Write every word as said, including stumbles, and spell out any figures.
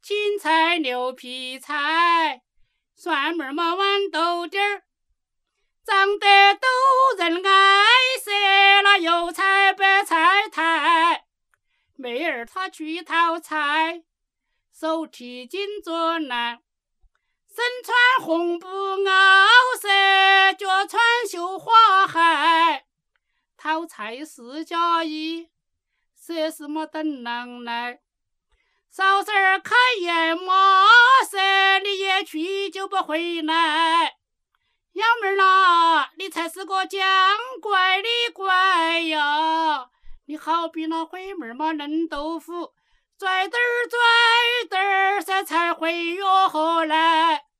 芹菜、牛皮菜，蒜苗嘛、豌豆丁儿，长得都人爱惜。那油菜、白菜苔，妹儿她去讨菜，手提金作难，身穿红布袄色，脚穿绣花鞋。讨菜四加一，这是么等郎来？嫂子儿开眼马色，你也去就不回来。幺妹儿啦，你才是个讲怪的怪呀！你好比那灰妹儿嘛嫩豆腐，拽点儿拽点儿，这才会哟来。